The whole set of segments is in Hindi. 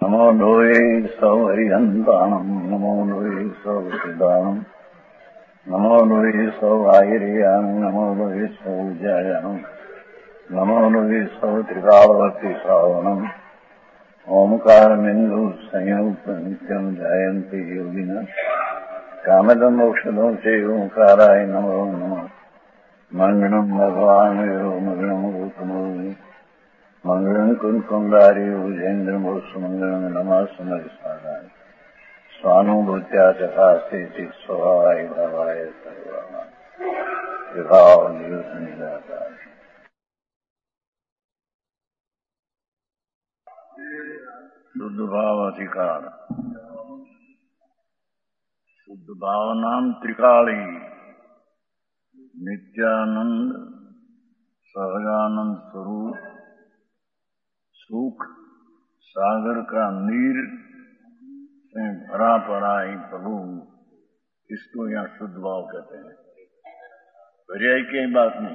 नमो लोये सौहरिहन्ताणम् नमो लोये सौहृदानम् नमो लोये सौहायिर्याम् नमो लोये सौज्यायाम् नमो लोये सौत्रिकावती श्रावणम् ओंकारमिन्दु संयुक्तम् जायन्ति योगिनः कामदम् मोक्षदम् चैवोंकाराय नमो नमः मङ्गलम् भगवान् विरो मङ्गलम् गौतमो मंगलम कुंकुंदारी उजेन्द्रम सुमंगलम नमः समरिसाराय स्वानुभूत्या चकास्ते स्वभावाय भावाय सर्वाः विभाव निराकार शुद्ध भाव अधिकार शुद्ध भावनाम त्रिकाली नित्यानंद सहजानंद स्वरूप सुख सागर का नीर से भरा पड़ा ही प्रभु, इसको यहाँ शुद्ध भाव कहते हैं। पर्याय की बात नहीं।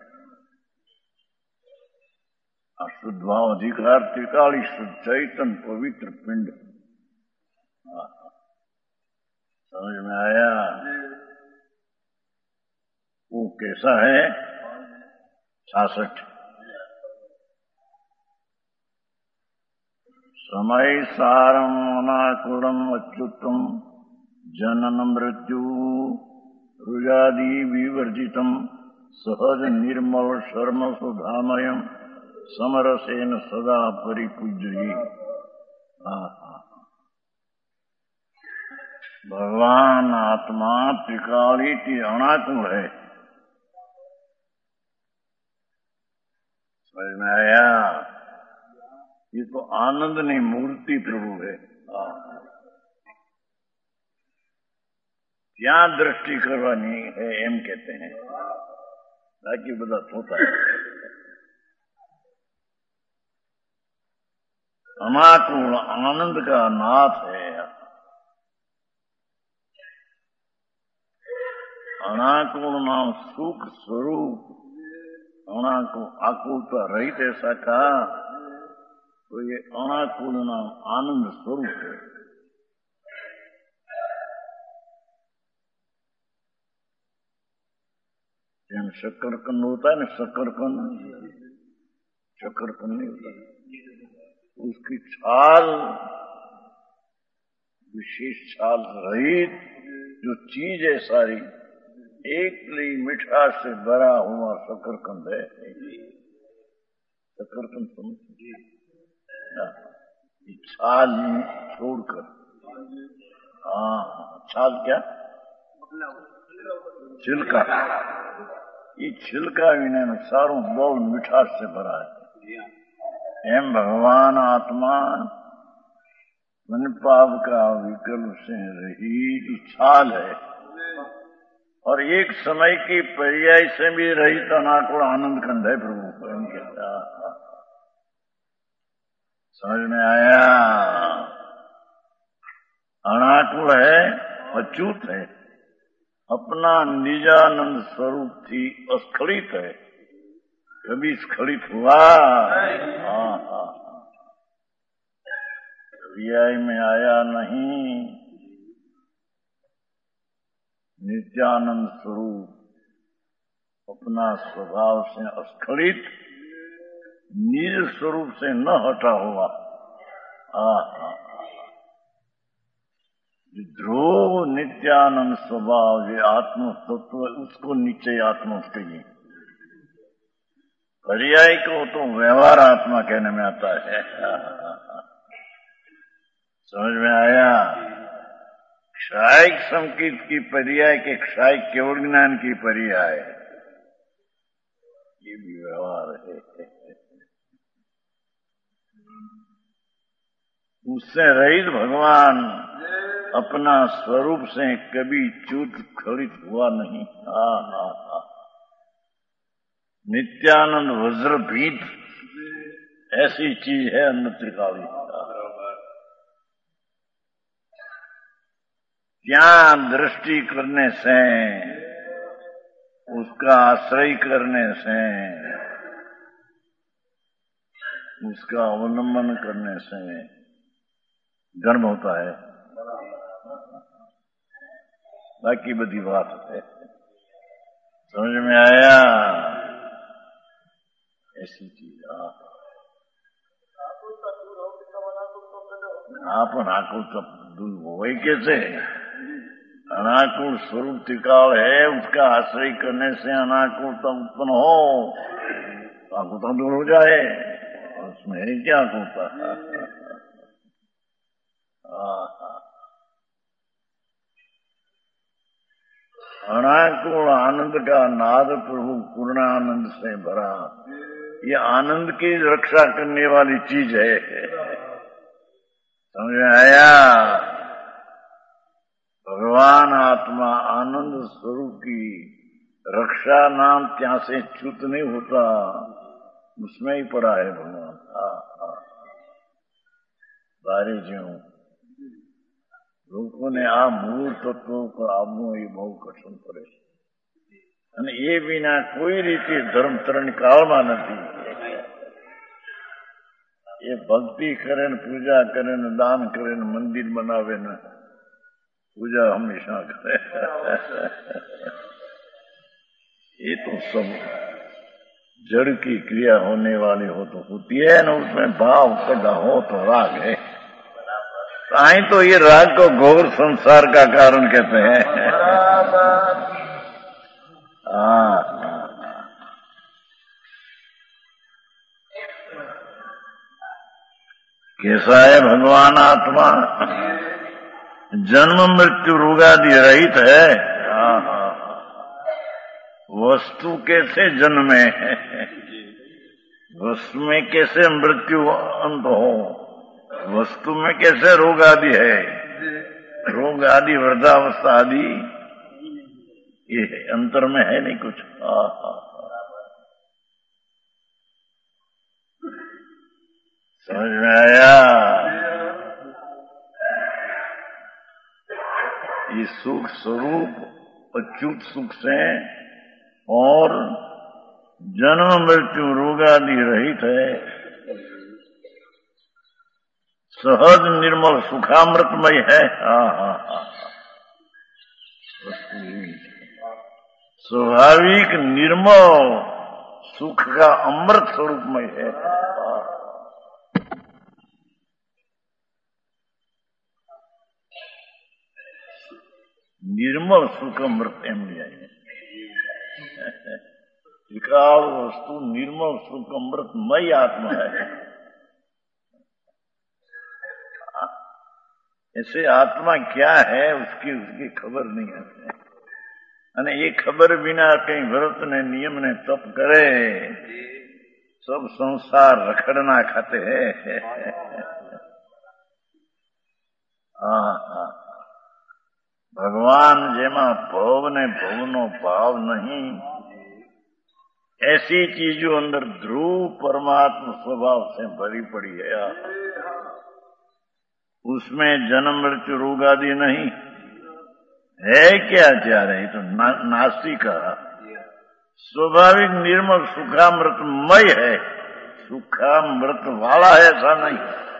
शुद्ध भाव अधिकार त्रिकाली शुद्ध चैतन पवित्र पिंड। समझ में आया? वो कैसा है? 66 समय सारम अनाकुलम अच्युतम जनन मृत्यु रुजादि विवर्जितम सहज निर्मल शर्म सुधामयम समरसेन सदा परिपूज्य। भगवान आत्मा त्रिकाली की अनाकुल है। समझ में आया? ये तो आनंद नहीं मूर्ति प्रभु है। क्या दृष्टि करवानी है एम कहते हैं, ताकि बदा होता है। अनाकुल आनंद का नाथ है। अनाकुल नाम सुख स्वरूप। अनाकुल आकुलता रहित ऐसा कहा तो ये अनाकुल नाम आनंद स्वरूप है। जैसे शकरकंद होता है ना, शकरकंद नहीं होता, उसकी छाल विशेष छाल रहित जो चीज है सारी एकली मिठास से भरा हुआ शकरकंद है। शकरकंद समझिए, छाल छोड़कर। छाल क्या? छिलका। ये छिलका इन्हें सारों बहुत मिठास से भरा है। एम भगवान आत्मा मन पाप का विकल्प से रही छाल है, और एक समय की पर्याय से भी रहित अनाकुल आनंद कंद है प्रभु। समझ में आया? अनाकुल है, अच्युत है, अपना निजानंद स्वरूप थी अस्खलित है। कभी स्खलित हुआ? पर्याय में आया नहीं। नित्यानंद स्वरूप अपना स्वभाव से अस्खलित, निज स्वरूप से न हटा हुआ। ध्रुव नित्यानंद स्वभाव, ये आत्म तत्व, उसको नीचे आत्मा कहिए। पर्याय को तो व्यवहार आत्मा कहने में आता है। समझ में आया? क्षायिक संकेत की पर्याय के क्षायिक केवल ज्ञान की पर्याय, ये भी व्यवहार है। उससे रहित भगवान अपना स्वरूप से कभी च्युत खलित हुआ नहीं। नित्यानंद वज्रभीत ऐसी चीज है अन्न त्रिकाली। क्या दृष्टि करने से, उसका आश्रय करने से, उसका अवलंबन करने से जन्म होता है, बाकी बड़ी बात है। समझ में आया? ऐसी चीज आप अनाकुल तब दूर हो कैसे? अनाकुल स्वरूप त्रिकाल है, उसका आश्रय करने से अनाकुलता उत्पन्न हो, आकुलता दूर हो जाए, उसमें क्या आकुलता? अनाकुल आनंद का नाद प्रभु पूर्ण आनंद से भरा, ये आनंद की रक्षा करने वाली चीज है। समझ में आया? भगवान आत्मा आनंद स्वरूप की रक्षा नाम क्या से च्युत नहीं होता, उसमें ही पड़ा है भगवान। सारे जीव लोगों ने आ मूल तत्वों को आपनो ये बहु कठिन करे અને એ વિના કોઈ રીતે ધર્મ તરણ કાળમાં નથી। એ ભક્તિ કરે ને પૂજા કરે ને દાન કરે ને મંદિર બનાવે ને पूजा हमेशा करे। ये तो सब जड़ की क्रिया होने वाली हो तो होती है ना, उसमें भाव पैदा हो तो राग है। ताई तो ये राग को घोर संसार का कारण कहते हैं। कैसा है भगवान आत्मा? जन्म मृत्यु रोगादि रहित है। वस्तु कैसे जन्मे है, वस्तु में कैसे मृत्यु अंत हो, वस्तु में कैसे रोग आदि है, रोग आदि वृद्धावस्था आदि ये अंतर में है नहीं कुछ। समझ में आया? ये सुख स्वरूप अच्युत सुख से और जन्म मृत्यु रोगादि रहित है, सहज निर्मल सुखामृतमय है। स्वाभाविक निर्मल सुख का अमृत स्वरूपमय है। निर्मल सुख अमृत एम लिया है। विकाल वस्तु निर्मल सुख अमृतमय आत्मा है। ऐसे आत्मा क्या है उसकी खबर नहीं है। અને એ ખબર વિના કઈ વ્રત ને નિયમ ને તપ કરે, सब संसार रखड़ना खाते है। भगवान जेमा भव ने भवनो भाव नहीं, ऐसी चीजों अंदर ध्रुव परमात्मा स्वभाव से भरी पड़ी है। उसमें जन्म मृत्यु रोग आदि नहीं है। क्या चाह रहे तो नास्तिक स्वाभाविक निर्मल सुखामृतमय है, सुखामृत वाला है ऐसा नहीं।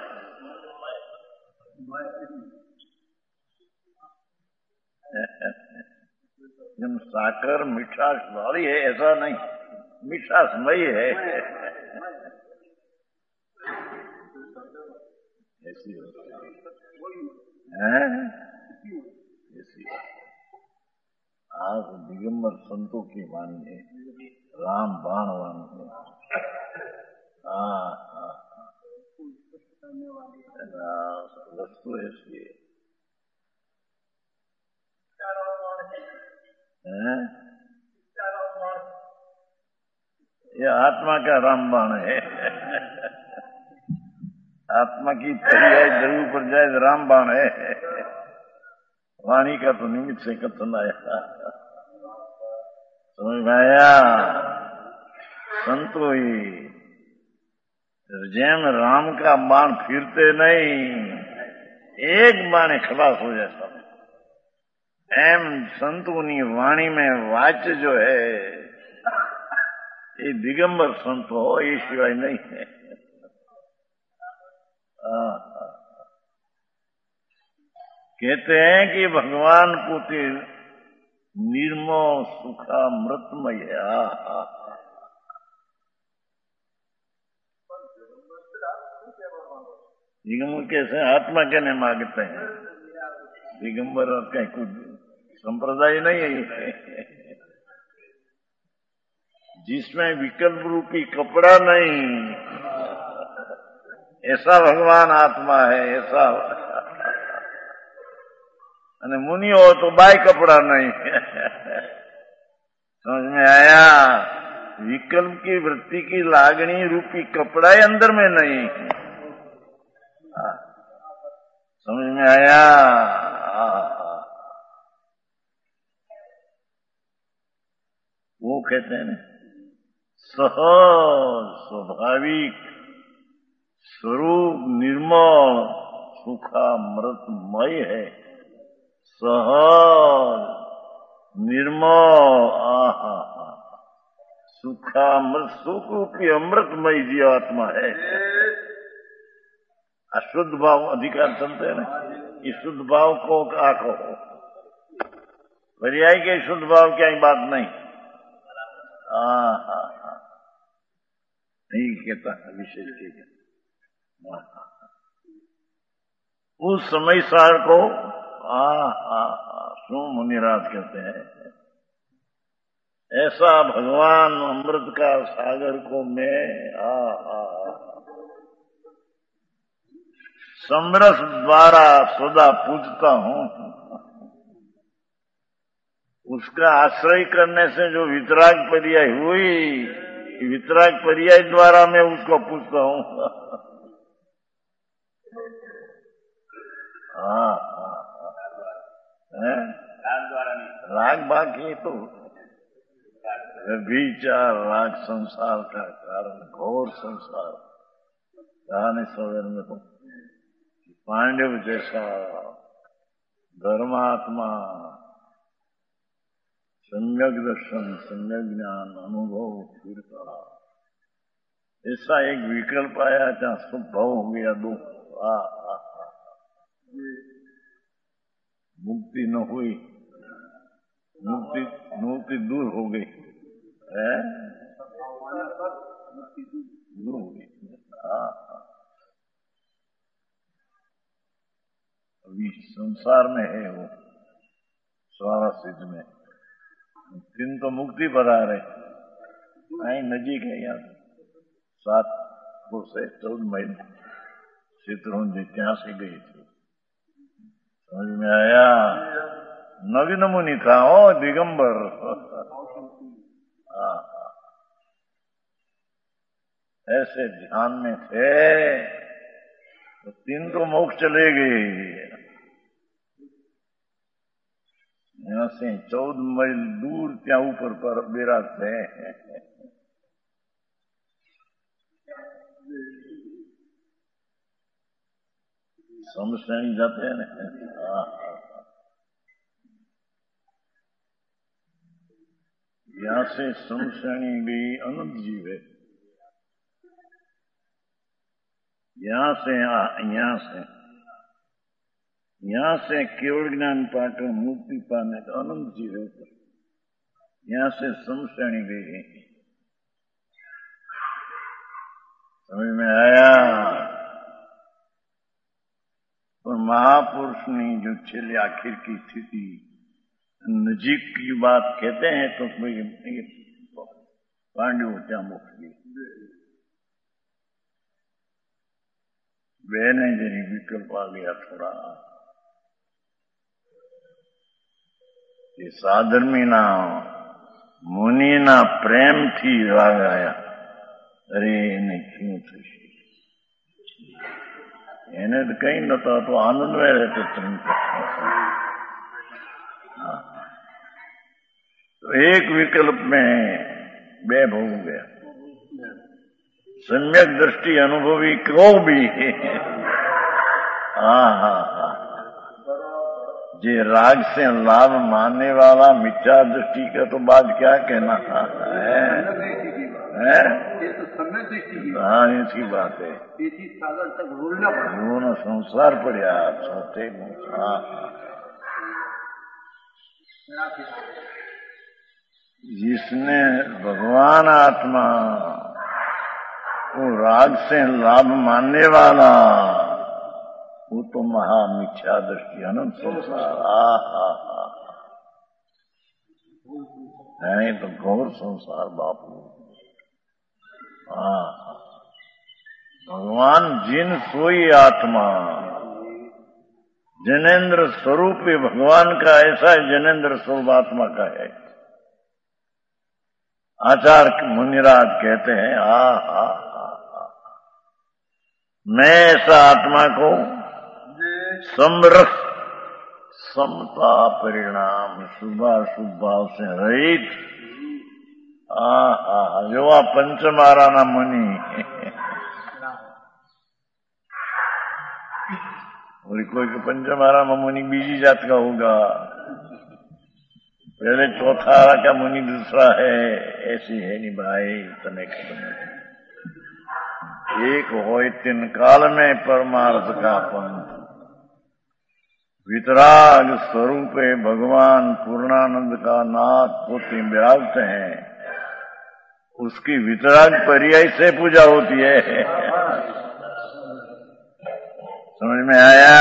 जब साकर मिठास वाली है ऐसा नहीं, मिठासमय है। ऐसी है ऐसी आज दिगंबर संतों की वाणी है, राम बाण वाणी है। वस्तु ऐसी है। ये आत्मा का रामबाण है। आत्मा की पर्याय जरूर पर जाए रामबाण है। वाणी का तो निमित्त से कथन आया। समझ में आया? संतो जेम राम का बाण फिरते नहीं, एक बाण खलास हो जाए सब। एम संतोनी वाणी में वाच्य जो है ये दिगंबर संत हो, ये सिवाय नहीं है। कहते हैं कि भगवान पोते निर्मल सुखामृतमय है। दिगंबर कैसे आत्मा कहने मांगते हैं? दिगंबर और कहीं कुछ संप्रदाय नहीं है जिसमें विकल्प रूपी कपड़ा नहीं, ऐसा भगवान आत्मा है। ऐसा અને मुनि हो तो बाय कपड़ा नहीं। समझ में आया? विकल्प की वृत्ति की लागणी रूपी कपड़ा ही अंदर में नहीं। समझ में आया? वो कहते हैं सहज स्वाभाविक स्वरूप निर्मल सुखामृतमय है। सहज निर्मल सुखामृत सुख रूपी अमृतमय जीवात्मा है। अशुद्ध भाव अधिकार चलते हैं ना, इस शुद्ध भाव को क्या कहो? पर्याय के शुद्ध भाव क्या ही बात नहीं। नहीं कहता विशेष ठीक है। उस समय सार को शू मुनिराज कहते हैं। ऐसा भगवान अमृत का सागर को मैं समरस द्वारा सदा पूजता हूँ। उसका आश्रय करने से जो वितराग पर्याय हुई, वितराग पर्याय द्वारा मैं उसको पूछता हूँ। राग बाकी तो विचार राग संसार का कारण, घोर संसार। कहानी सवेर में तो पांडव जैसा धर्मात्मा सम्यक दर्शन सम्यक ज्ञान अनुभव फिरता, ऐसा एक विकल्प आया जहां स्वभाव हो गया दो। मुक्ति न हुई, मुक्ति दूर हो गई है, दूर हो गई। अभी संसार में है वो सारा सिद्ध में तीन तो मुक्ति बता रहे। आई नजीक है यहाँ 7 से 14 मील चित्रों क्या से गई थी। समझ में आया? नवीन मुनि था ओ दिगंबर। ऐसे ध्यान में थे तो 3 तो मोक्ष चले गए। यहाँ से 14 मील दूर क्या ऊपर पर विराजते हैं। समझ जाते हैं ना। यहाँ से समश्रेणी गई अनंत जीव है। यहाँ से केवल ज्ञान पाकर मुक्ति पाने का अनंत जीव है ऊपर। यहाँ से समश्रेणी गई है। समझ में आया? और महापुरुष ने जो छेले आखिर की स्थिति नजीक की बात कहते हैं तो पांडव क्या मोक्ष की बहने जरी विकल्प आ गया थोड़ा। ये साधर्मी ना मुनि ना प्रेम थी राग आया। अरे नहीं क्यों थी એને તો કઈ નતો તો આનંદ में रहते तुम। तो एक विकल्प में बेभ हो गया। सम्यक दृष्टि अनुभवी को भी जे राग से लाभ मानने वाला मिथ्या दृष्टि का तो बात क्या कहना है? तो समय दृष्टि। हाँ, ऐसी बात है। इसी साधन तक रोलना पड़ा, रोना संसार पड़ा सोते। हाँ, जिसने भगवान आत्मा को राग से लाभ मानने वाला, वो तो महा मिथ्या दृष्टि अनंत संसार। नहीं तो घोर संसार बापू। भगवान जिन सोई आत्मा, जनेन्द्र स्वरूप भगवान का ऐसा जनेन्द्र स्वरूप आत्मा का है। आचार्य मुनिराज कहते हैं, मैं ऐसा आत्मा को समरस, समता परिणाम, शुभाशुभ भाव से रहित, जो पंचमाराना मुनि और कोई पंचमारा मुनि बीजी जात का होगा, पहले चौथा का मुनि दूसरा है, ऐसी है नहीं भाई। तने एक होय तीन काल में परमार्थ का पंथ, वितराग स्वरूप भगवान पूर्णानंद का नाथ पोती विराजते हैं, उसकी वितराग पर्याय से पूजा होती है। समझ में आया?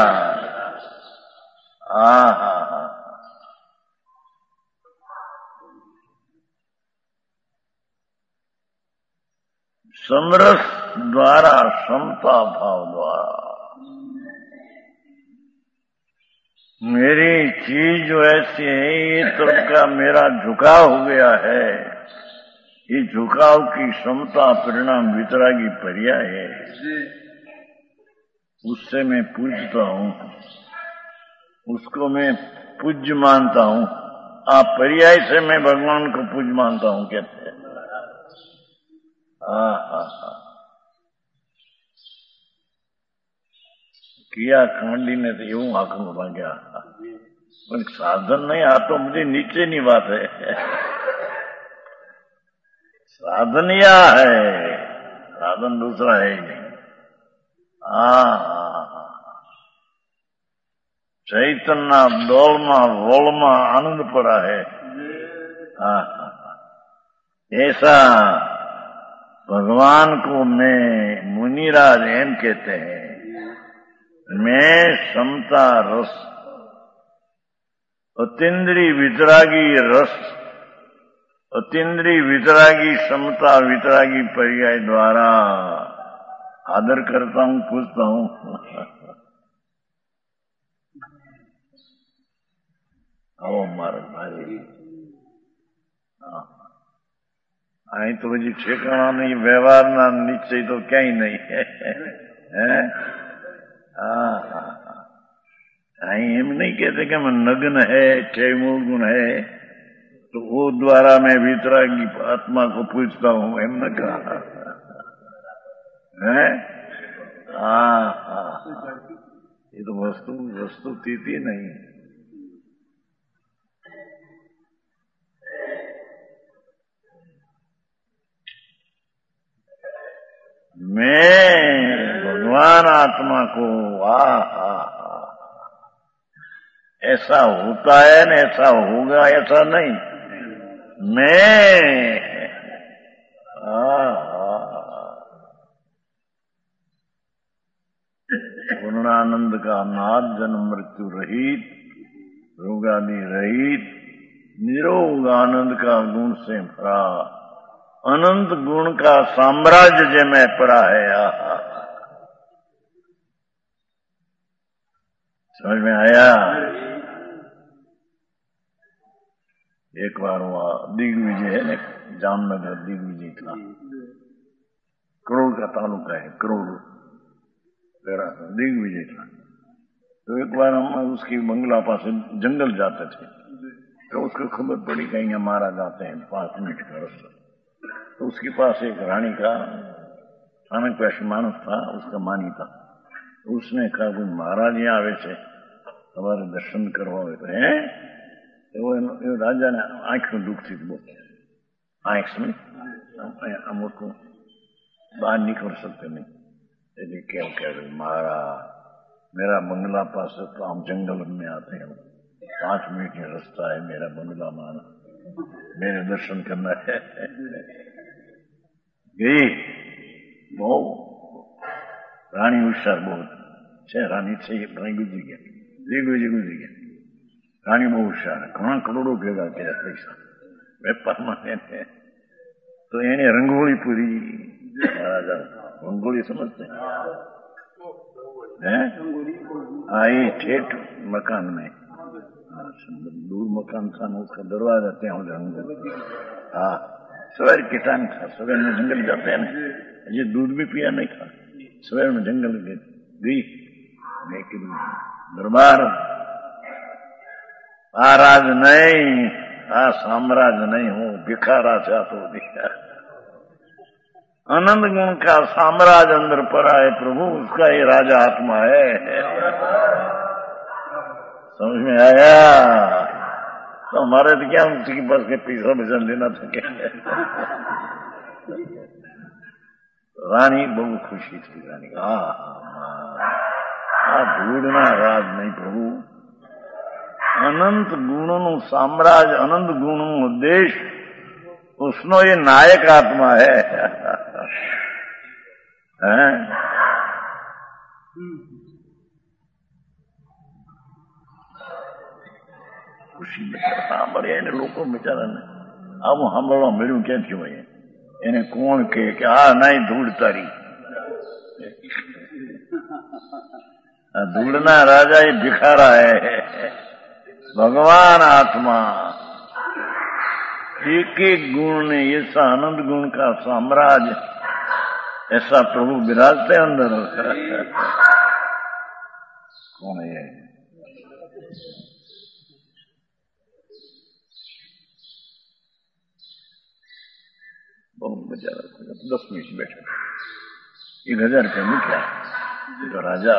समरस द्वारा, समता भाव द्वारा, मेरी चीज जो ऐसी है, ये तरफ का मेरा झुकाव हो गया है, ये झुकाव की समता परिणाम वितरागी पर्याय है, उससे मैं पूजता हूँ, उसको मैं पूज्य मानता हूँ। आप पर्याय से मैं भगवान को पूज्य मानता हूँ कहते हैं। किया खंडी ने तो यूं आंखों में गया, पर साधन नहीं आ तो मुझे नीचे नहीं बात है। साधन या है, साधन दूसरा है ही नहीं। चैतन्य डोलमा वोलमा आनंद पड़ा है। ऐसा भगवान को मैं मुनिराज एम कहते हैं, मैं समता रस, अतीन्द्रिय वितरागी रस, अतीन्द्रिय वितरागी समता वितरागी पर्याय द्वारा आदर करता हूँ, पूछता हूँ। आओ महाराज भाई, आई तो जी ठेकाना नहीं, व्यवहार ना निश्चय तो क्या ही नहीं है। हम नहीं कहते कि मैं नग्न है, क्षय मूल गुण है, तो वो द्वारा मैं वितरागी आत्मा को पूछता हूँ, एम न कहा है। ये तो वस्तु तीती नहीं। मैं भगवान आत्मा को ऐसा होता है न ऐसा होगा, ऐसा नहीं। मैं पूर्णानंद का नाथ, जन्म मृत्यु रहित, रोगादि रहित, निरोग आनंद का गुण से भरा, अनंत गुण का साम्राज्य जे में पड़ा है। समझ में आया? एक बार वहां दिग्विजय है, जामनगर दिग्विजय था, करोड़ का तालुका है, करोड़ दिग्विजय था। तो एक बार हम उसकी बंगला पास जंगल जाते थे, तो उसको खबर पड़ी कहीं मारा जाते हैं 5 मिनट का रास्ता। तो उसके पास एक रानी का अचानक पैसे मानस था, उसका मानी था। तो उसने कहा कोई महाराज यहाँ आवे छे, हमारे दर्शन करवा है। तो राजा ने आंख में दुख थी, बहुत आंख में अमुक बाहर निकल सकते नहीं। यदि क्या कह रहे महाराज, मेरा बंगला पास तो हम जंगल में आते हैं, 5 मिनट का रास्ता है मेरा बंगला, माना मेरे दर्शन करना है। गई બહુ રાણી હોશિયાર बहुत છે, રાણી છે એ ભાઈ ગુજરી ગયા, ગુજરી ગયા। રાણી બહુ હોશિયાર, ઘણા કરોડો ભેગા કર્યા પૈસા વેપારમાં એને, તો એને રંગોળી પૂરી મહારાજા, रंगोली समझते हैं? हाँ, ये ठेठ मकान में, दूर मकान था ना, उसका दरवाजा त्या जंगल। हाँ, सवेर के टाइम था, सवेर में जंगल जाते हैं ना, ये दूध भी पिया नहीं था, सवेर में जंगल गई, लेकिन दरबार आ राज नहीं, आ साम्राज्य नहीं हूँ, भिखारा चाह तो दिया। आनंद गुण का साम्राज्य अंदर पड़ा है प्रभु, उसका ये राजा आत्मा है। समझ में आया? तो हमारे तो क्या उसी के पास के पैसा भजन लेना था क्या? रानी बहुत खुशी थी, रानी ढूंढना राज नहीं प्रभु, अनंत गुणों साम्राज्य, अनंत गुणों देश, उसनो ये नायक आत्मा है। खुशी સાંભળે એને લોકો બિચારાને આવું સાંભળવા મળ્યું ક્યાંથી હોય? એને કોણ કહે કે આ નહીં ધૂળ તારી, આ ધૂળના રાજા એ ભિખારા है, भगवान आत्मा एक एक गुण ने ऐसा आनंद गुण का साम्राज्य, ऐसा प्रभु विराजते अंदर। कौन है? बहुत मजा आता है। 10 मिनट बैठे, 1000 रुपये मिला तो राजा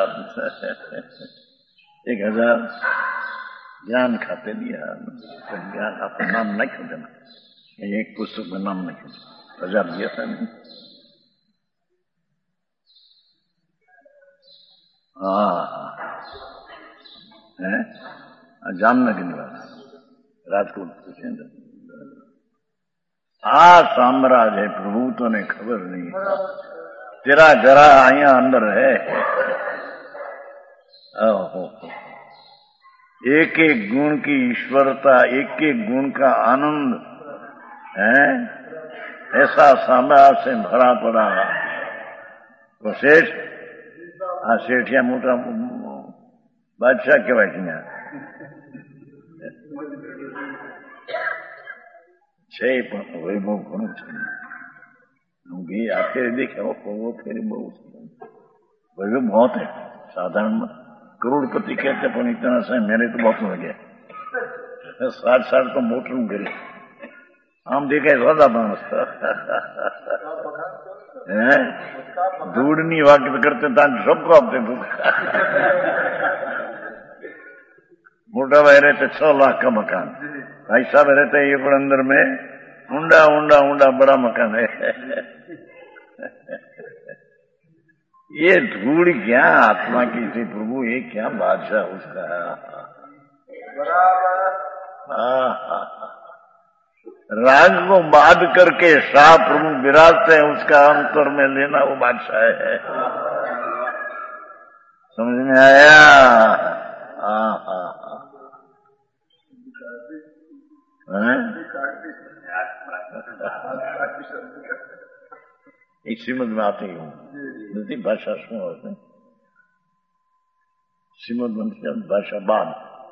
1000 ज्ञान खाते दिया, ज्ञान आपका नाम नहीं कर देना, एक पुस्तक में नाम नहीं कर, 1000 दिया था नहीं। जामनगर निवास, राजकोट साम्राज्य है प्रभु, तो ने खबर नहीं, तेरा जरा आया अंदर है। एक एक गुण की ईश्वरता, एक एक गुण का आनंद है, ऐसा साम्राज्य से भरा पड़ा। तो सेठ, सेठिया मोटा बादशाह कहवाय છે, પણ વૈભવ ઘણું છે। હું ગઈ આખરે દેખ્યા, वो फिर बहुत वैभव बहुत है। साधारण करोड़पति कहते पण इतना से मैंने तो बहुत हो गया, 60 तो मोटर करे, आम देखे सादा मानस धूड़नी वाकित करते सबको आपते मोटा भाई रहते 6 लाख का मकान, भाई साहब रहते ये पर अंदर में ऊंडा ऊंडा ऊंडा बड़ा मकान है। ये धूड़ क्या आत्मा की थी प्रभु, ये क्या बादशाह उसका। राग को बाध करके शाह प्रभु विराजते हैं, उसका अंतर में लेना वो बादशाह है। समझ में आया? एक श्रीमद में आते ही हूँ, नदी भाषा શું હશે? શ્રીમદ ભાષા બાદ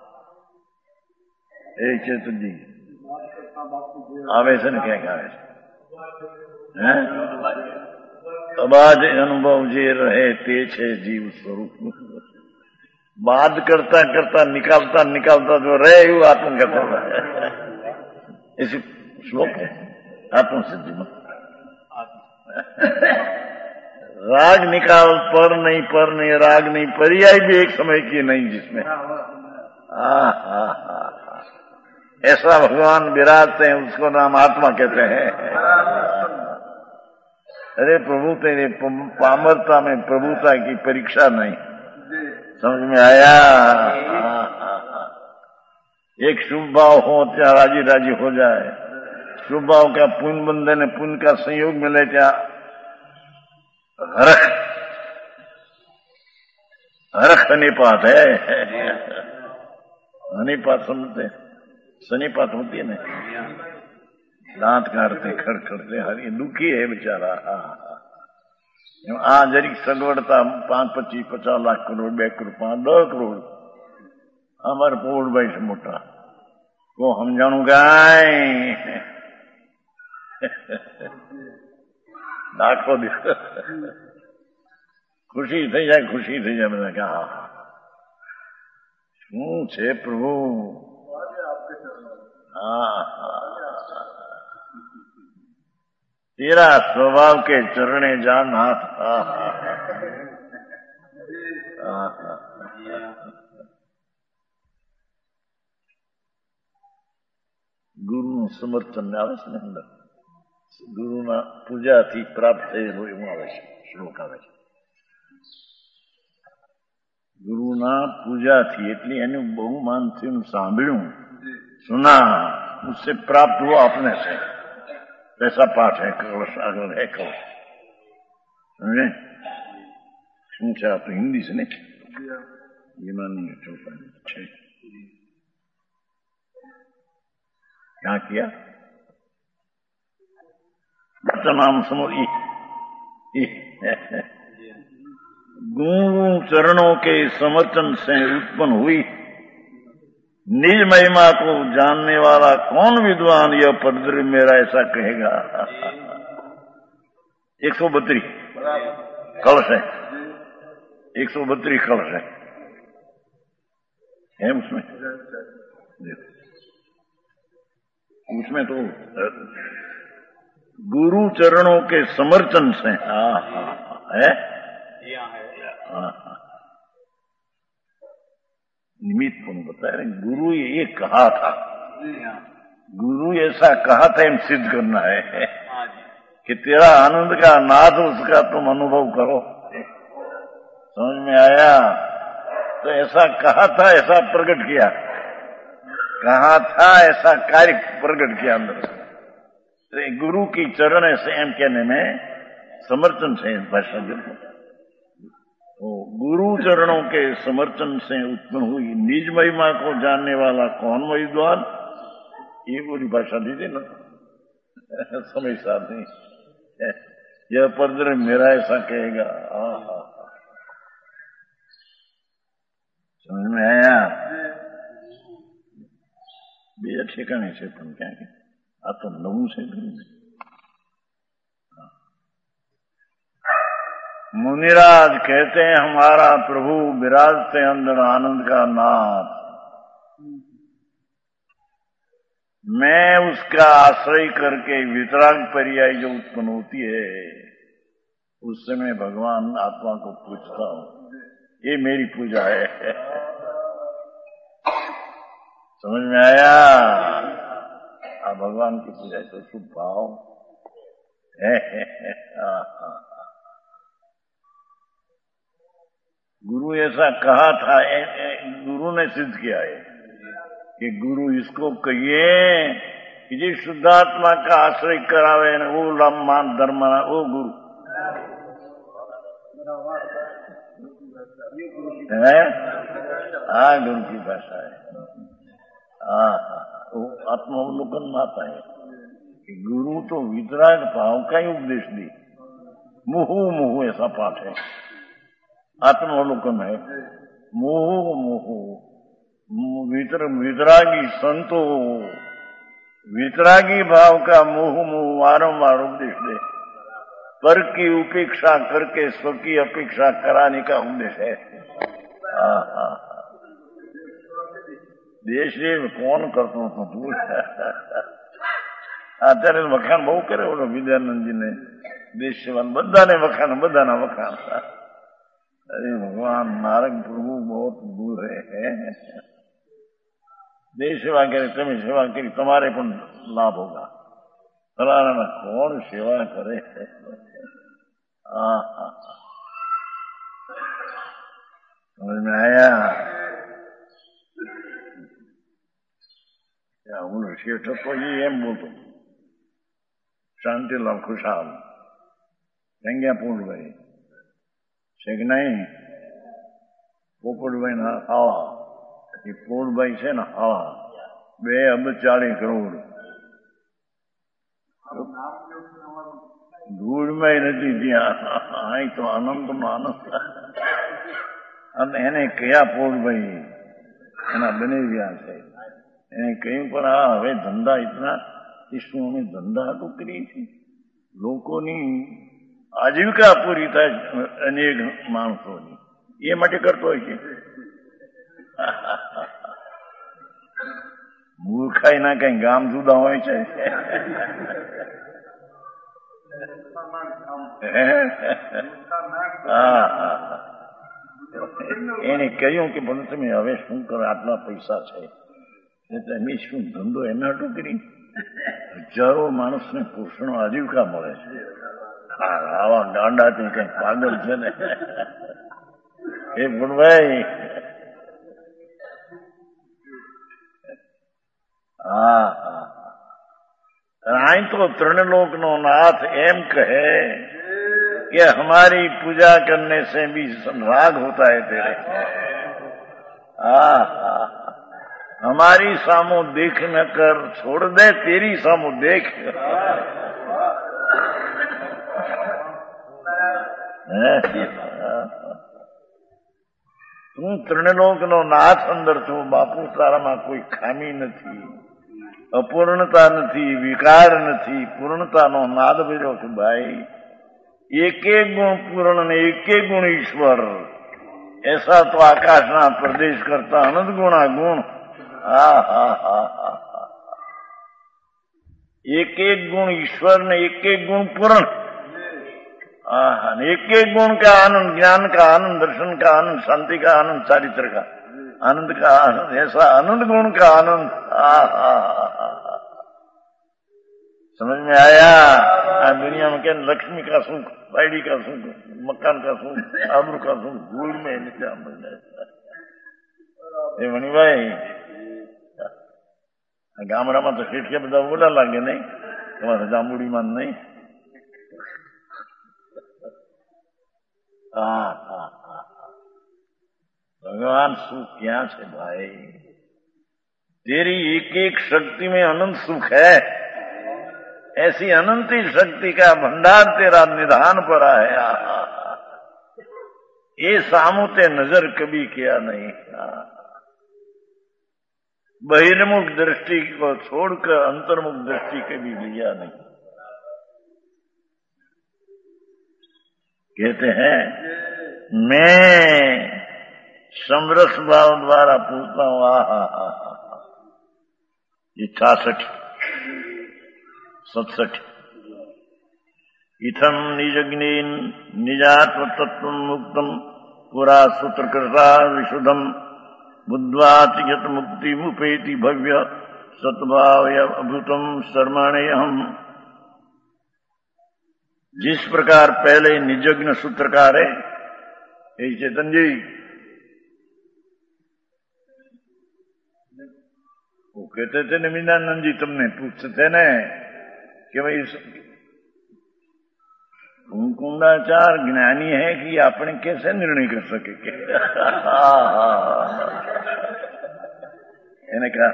એ ચેતનજી આવે છે ને, ક્યાંક આવે છે, અબાધ અનુભવ જે રહે તે છે જીવ સ્વરૂપ। બાદ કરતા કરતા निकालता निकालता जो रहे એવું આત્મ કરતા है। इस श्लोक है आत्मसिद्धि में। राग निकाल, पर नहीं, राग नहीं, पर्याय भी एक समय की नहीं जिसमें। ऐसा भगवान विराजते हैं, उसको नाम आत्मा कहते हैं। अरे प्रभु तेरे पामरता में प्रभुता की परीक्षा नहीं, समझ में आया? एक शुभ भाव हो क्या राजी राजी हो जाए, शुभ भाव का पुण्य बंधन पुण्य का संयोग मिले क्या हरख हनीपात है। हनीपात समझते, सनीपात होती है ना, दांत काटते खड़खड़ते, हरी दुखी है बेचारा। आ जरी सगवड़ता 5, 25, 50 लाख करोड़ 2 करोड़ 5, 10 करोड़ अमर पोड़ भाई से मोटा वो हम जानू गाय नाखो दिखो खुशी થઈ જાય, खुशी થઈ જાય। मैंने कहा શું છે प्रभु? तेरा स्वभाव के चरणे जान हाथ। ગુરુનું સમર્થન આવે છે ને અંદર, ગુરુના પૂજાથી પ્રાપ્ત થયેલું એવું આવે છે, શ્લોક આવે છે। ગુરુના પૂજાથી એટલે એનું બહુમાન થયું, સાંભળ્યું, सुना, उससे प्राप्त हुआ अपने से। ऐसा पाठ है, कलश अगर है कलश, समझे? समझा तो हिंदी से नहीं, ये मानिए चौथा छह क्या किया नाम सुनो। गुरु चरणों के समर्थन से उत्पन्न हुई निज महिमा को जानने वाला कौन विद्वान यह पदद्रव्य मेरा ऐसा कहेगा। 132 कलश है, 132 कलश है उसमें। उसमें तो गुरु चरणों के समर्थन से है, निमित्त को बताया रहे। गुरु ये कहा था, गुरु ऐसा कहा था, हम सिद्ध करना है कि तेरा आनंद का नाद उसका तुम अनुभव करो। समझ में आया? तो ऐसा कहा था, ऐसा प्रकट किया, कहा था ऐसा कार्य प्रकट किया अंदर। तो गुरु की चरण से एम कहने में समर्थन से भाषा देखो, तो गुरु चरणों के समर्थन से उत्पन्न हुई निज महिमा को जानने वाला कौन विद्वान, ये पूरी भाषा दीजिए ना, समय साथ नहीं। यह पदद्रव्य मेरा ऐसा कहेगा। समझ में आया? बीजा ठिकाने से तुम क्या के आ तो नवू से मुनिराज कहते हैं हमारा प्रभु विराजते अंदर आनंद का नाथ, मैं उसका आश्रय करके वितराग पर्याय जो उत्पन्न होती है उस समय भगवान आत्मा को पूछता हूं, ये मेरी पूजा है। समझ में आया? भगवान की पूजा तो शुभ भाव है। गुरु ऐसा कहा था, गुरु ने सिद्ध किया है कि गुरु इसको कहिए कि जी शुद्धात्मा का आश्रय करावे न वो लम्मान धर्म वो गुरु है। गुरु की भाषा है। वो आत्मावलोकन माता है कि गुरु तो वितराग भाव का ही उपदेश दी। मुहु मुहु ऐसा पाठ है, आत्मावलोकन है। मुहु मुहु वितरागी संतो वितरागी भाव का मुहु मुहु वारंवार उपदेश दे। पर की उपेक्षा करके स्व की अपेक्षा कराने का उपदेश है। देश कोण करतो હતો તું? અત્યારે વખાણ બહુ કરે ઓલો વિદ્યાનંદજીને, દેશ સેવાન બધાને વખાણ, બધાના વખાણ। अरे भगवान नारद प्रभु बहुत दूर है। देश सेवा करे, તમે સેવા કરી, તમારે પણ લાભ होगा। फलाना कौन सेवा करे? समझ में आया? क्या હું શેઠ હતો એમ બોલતો શાંતિલાલ ખુશાલ ગંગ્યા પૂર્ણભાઈ છે કે નહીં? પોપટભાઈ ના હાળા એ પૂર્ણભાઈ છે ને હાળા 2 અબજ 40 કરોડ ધૂળમાં નથી ત્યાં. અહીં તો આનંદનો આનંદ. અને એને કયા પૂર્ણભાઈ એના બની ગયા છે. એને કહ્યું પણ આ હવે ધંધા ઇતના શું અમે ધંધા હાટું કરીએ છીએ? લોકોની આજીવિકા પૂરી થાય અનેક માણસોની એ માટે કરતો હોય છે. મૂર્ખાઈ ના કઈ ગામ જુદા હોય છે. એને કહ્યું કે બોલો તમે હવે શું કરો? આટલા પૈસા છે અમે શું ધંધો એના હાટું કરી? હજારો માણસને પોષણ આજીવિકા મળે છે. આવા ગાંડાથી કઈ પાગલ છે ને એ ભણભાઈ. અહીં તો 3 लोकનો नाथ एम कहे कि हमारी पूजा करने से भी राग होता है तेरे. हमारी सामो देख न कर छोड़ दे तेरी सामो देख. તું 3 लोकનો नाथ અંદર છું બાપુ. તારામાં કોઈ ખામી નથી, અપૂર્ણતા નથી, વિકાર નથી, પૂર્ણતાનો નાદ ભર્યો છું ભાઈ. एक गुण पूर्ण ने एक गुण ईश्वर. ऐसा तो आकाशना प्रदेश करता अनंत गुणा गुण. एक गुण ईश्वर ने एक गुण पूर्ण. एक गुण का आनंद, ज्ञान का आनंद, दर्शन का आनंद, शांति का आनंद, चारित्र का आनंद का आनंद, ऐसा अनंत गुण का आनंद. समझ में आया? दुनिया में क्या लक्ष्मी का सुख, बायडी का सुख, मकान का सुख, आबरू का सुख धूल में नित्या मिल जाए. मणिभाई ગામડામાં તો શેઠિયા બધા બોલા લાગે નહીં? તમારે જાંબુડીમાં નહીં? भगवान सुख क्या है भाई? तेरी एक एक शक्ति में अनंत सुख है. ऐसी अनंत शक्ति का भंडार तेरा निधान पर है. ये सामुते नजर कभी किया नहीं. बहिर्मुख दृष्टि को छोड़कर अंतर्मुख दृष्टि कभी लिया नहीं. कहते हैं मैं समरस भाव द्वारा पूछता हूं. 68 67 इथम निजग्नेन निजात्म तत्व मुक्तम पुरा सूत्रकृता विशुद्धम बुद्ध्वाचिगत मुक्ति मुपेति भव्य सत्भावय अभूतम शर्माणेयहम. जिस प्रकार पहले निजग्न सूत्रकार है ये चेतन जी, वो कहते थे निमिनानंद जी, तुमने पूछते थे न कि भाई कुंकुंडाचार ज्ञानी है कि आपने कैसे निर्णय कर सके? એને કहा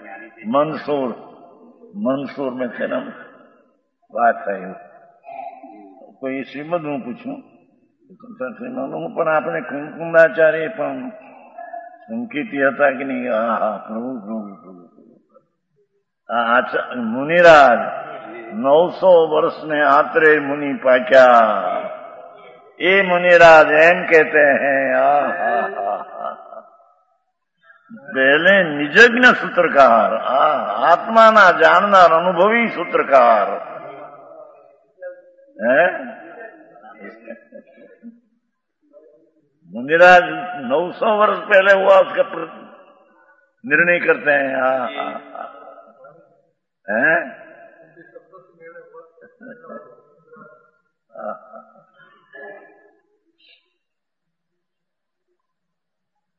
मंसूर में थे ना बात है. કોઈ શ્રીમદ હું પૂછું શ્રીમદ હું પણ આપણે કુંકુંડાચાર્ય પણ સંકેતી હતા કે નહીં? પ્રભુ મુનિરાજ 900 વર્ષને આત્રે મુનિ પાક્યા. એ મુનિરાજ એમ કહેते हैं पहले निजज्ञ सूत्रकार, आत्माना जाननार अनुभवी सूत्रकार है. मुनिराज 900 वर्ष पहले हुआ उसका निर्णय करते हैं.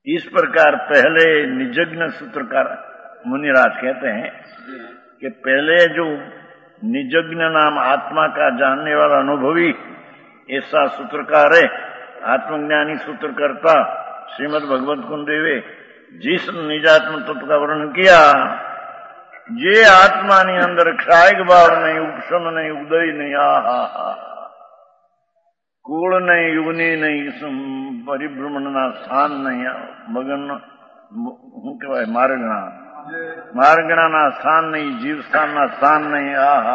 इस प्रकार पहले निजज्ञ सूत्रकार मुनिराज कहते हैं कि पहले जो निजज्ञ नाम आत्मा का जानने वाला अनुभवी ऐसा सूत्रकार है, आत्मज्ञानी सूत्रकर्ता श्रीमद भगवत कुंदेवे जिस निजात्म तत्व का वर्णन किया, जे आत्मा ની અંદર ક્ષાયક ભાવ નહીં, ઉપશમ નહીં, ઉદય નહીં, કુળ નહીં, યુગની નહીં, પરિભ્રમણના સ્થાન નહીં, મગન શું કહેવાય માર્ગણાના સ્થાન નહીં, જીવ સ્થાનના સ્થાન નહીં,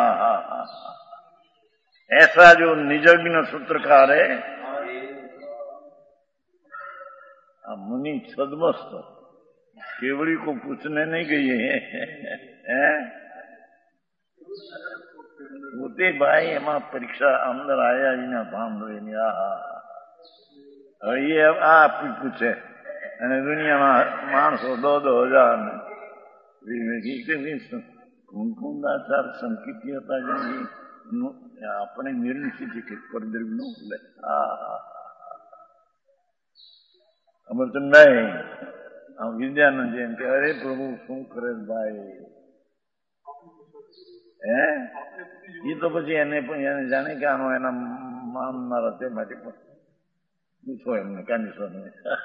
ऐसा जो निजज्ञ सूत्रकार है मुनि सदमस्त केवड़ी को पूछने नहीं गई है પોતે ભાઈ એમાં પરીક્ષા અંદર આયા એના ભામ લઈને હવે એ આ પૂછે અને દુનિયામાં માણસો 2,000 કુંકુંદાચાર સંકિત હતા આપણે નિર્ણય કે પરદ્રવ ન ભૂલે. અમરચંદભાઈ આમ વિદ્યાનંદ એમ કે અરે પ્રભુ શું કરે ભાઈ એ તો પછી એને જાણે કે આનો એના માનનારા તે માટે પૂછો એમને કાનીશ્વરને.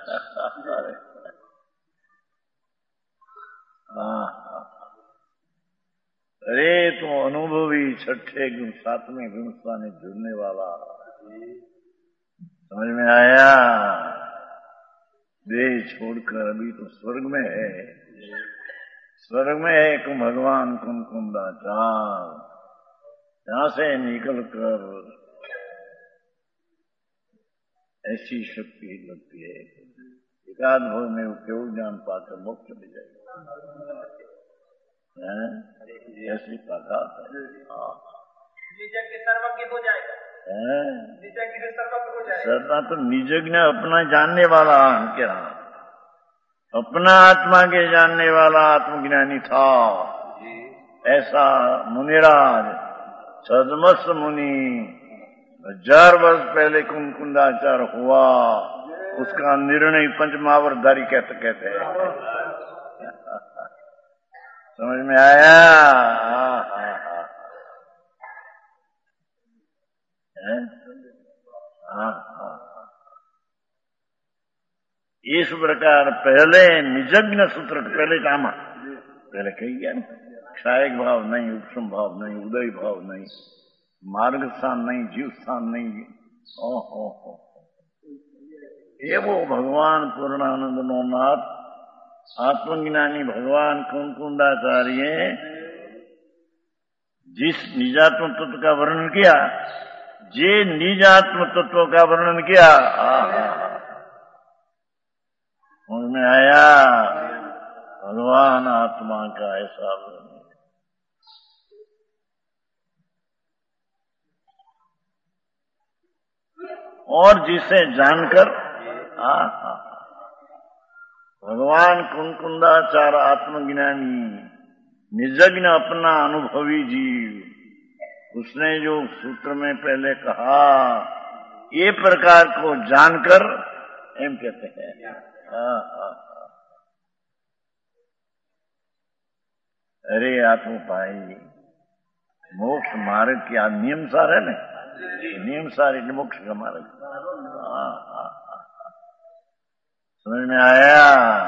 अरे तो अनुभवी छठे गुण 7वें गुण से जुड़ने वाला, समझ में आया? देह छोड़कर अभी तो स्वर्ग में है, स्वर्ग में है कि भगवान कुंकुंदाचार, यहां से निकल कर ऐसी शक्ति लगती है एकाध भव में वो केवल ज्ञान पाकर मोक्ष मिल जाएगा. ऐसी ताकत है. सर्वज्ञ हो जाएगा, सर्वज्ञ हो जाएगा. सर्वज्ञ तो निजज्ञ अपना जानने वाला क्या, अपना आत्मा के जानने वाला आत्मज्ञानी था. ऐसा मुनिराज सदमस मुनि 1000 वर्ष पहले कुंकुंदाचार हुआ, उसका निर्णय पंचमावरधारी कहते हैं. समझ में आया? इस प्रकार पहले निजज्ञ सूत्र पहले कामा पहले कही गया ना, क्षायक भाव नहीं, उपशम भाव नहीं, उदय भाव नहीं, मार्ग स्थान नहीं, जीव स्थान नहीं. ओहो ये वो भगवान पूर्णानंद नो नाथ आत्मज्ञानी भगवान कुंकुंदाचार्य जिस निजात्म तत्व का वर्णन किया, जे निजात्म तत्व का वर्णन किया, उनमें आया भगवान आत्मा का ऐसा वर्णन. और जिसे जानकर भगवान कुंकुंदाचार आत्मज्ञानी निजज्ञ अपना अनुभवी जीव, उसने जो सूत्र में पहले कहा ये प्रकार को जानकर एम कहते हैं. अरे आत्म भाई मोक्ष मार्ग क्या नियम सार है ना, नियम सार એટલે मोक्ष का मार्ग. समझ में आया?